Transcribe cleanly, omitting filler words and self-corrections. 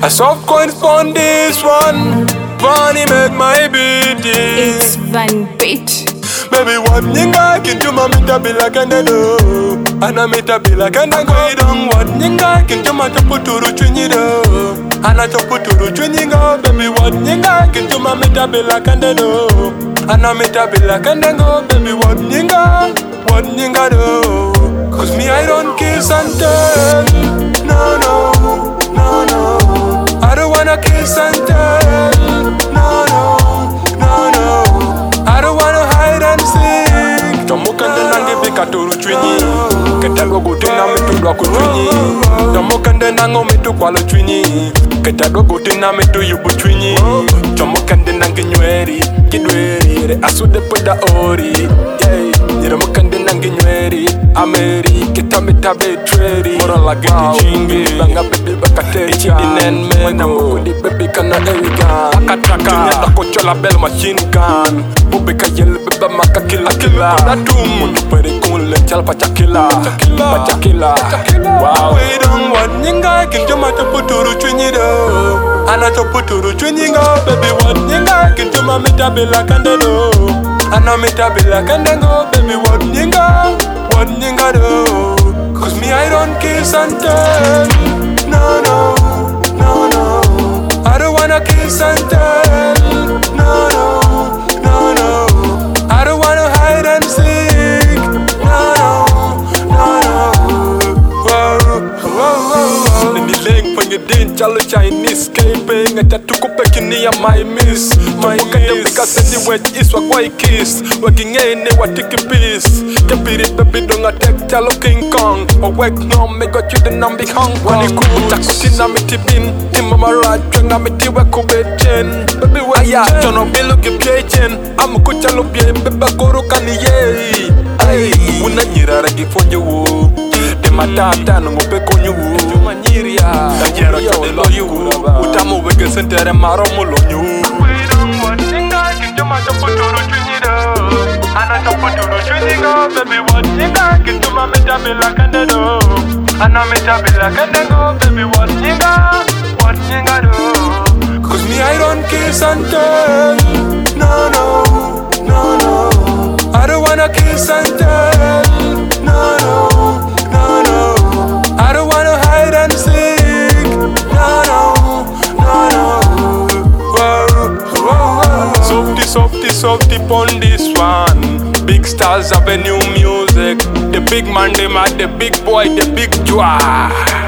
I soft coins on this one. Funny make my beat. It's Van Beat. Baby, what nigga can do my meter be like and do? And I meter be like and I go down. What nigga can do my chapu to the do? And I chapu to the go. Baby, what nigga can do my meter be like and do? And I meter be like and go. Baby, what nigga do? Cause me I don't kiss and tell. No, no, no, no. I don't wanna kiss and tell. No, no, no, no. I don't wanna hide and seek. Tomoka ndenange bika turu chwinyi. Ketalo gutina mitu dwako chwinyi. Tomoka ndenango mitu kwalo chwinyi. Ketalo gutina mitu yubu chwinyi. Tomoka ndenange nyweri kidweri asude poda ori. Niramoka ndenange nyweri ameri ketamita betreri. Mora lage jichingi banga bebe bakateri chidinen meno. Mukudi bebe kana erigan Akataka Tunya dako chola belle machine gun. Bubeka yel bebe maka killa killa. Datum Mundu pere kunle chal pachakilla. Pachakilla Wow We don't want nyinga kinjo macho puturu chunyi do. Ana cho puturu chunyi go. Baby what nyinga kinjo mamita bila kande do. Ana mita bila kande go. Baby what nyinga do? Cause me I don't kiss and tell. No, no, no, no. I don't wanna kiss and tell. No, no, no, no. I don't wanna hide and seek. No, no, no, no. Whoa, whoa, whoa. In the link when you didn't chalo Chinese escaping. At that tuko pekini ya my miss. My miss. Because anyway is what I kiss. Working in it what take a piece. Kapiri baby don't attack chalo King Kong. Or wake no me got you the number Hong Kong. When you cool takutina mitibin. Timama right trenga mitiwe kubechen. Baby why ya chono bilu kipiechin. Amu kuchalo bie beba koro kani ye. Ay una nyirara gifonye wo. Matata ngope konyu Juma nyiria Ajero chode loyu Utamu wege sentere maro mulonyu We don't want ninga Kinjuma chaputuru chunyido Ana chaputuru chunyigo Baby what ninga Kinjuma mita bila kandado Ana mita bila kandego Baby what ninga do? Cause me I don't kiss and tell. No, no, no, no. I don't wanna kiss and tell. No, no, no, no. I don't wanna hide and seek. No, no, no, no. Whoa, whoa, whoa. Softy, softy, softy on this one. Big Stars Avenue music. The big man, the big boy, the big joie.